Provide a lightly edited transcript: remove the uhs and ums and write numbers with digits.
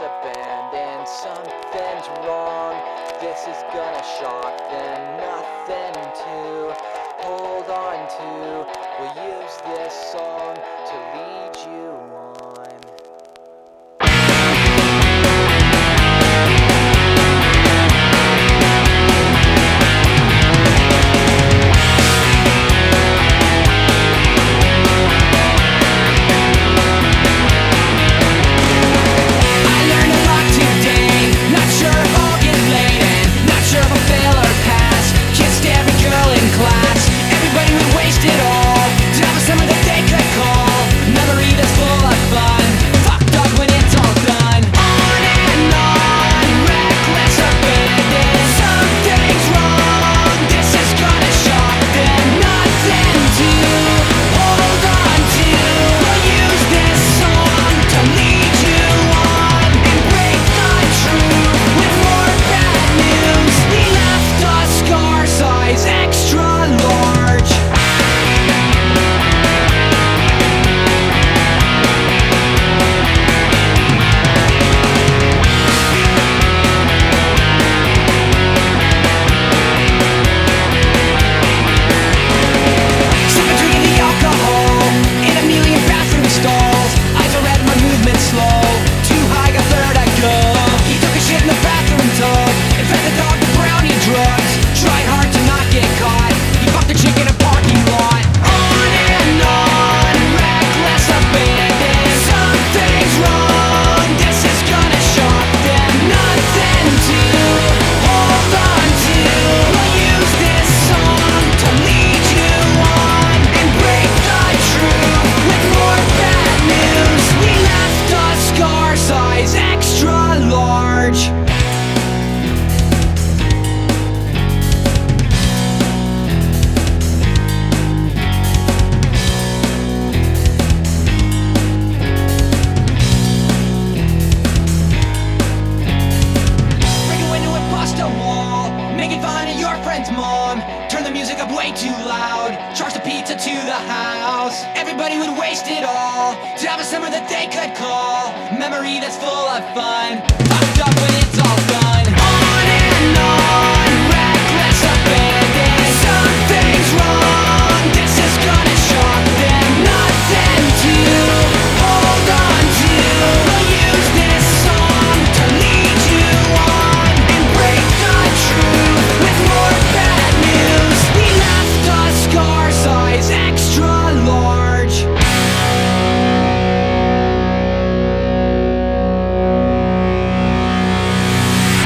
abandoned, something's wrong. This is gonna shock them, nothing to hold on to. We'll use this song to lead you on. Turn the music up way too loud. Charge the pizza to the house. Everybody would waste it all to have a summer that they could call memory that's full of fun. Fucked up when it's all done.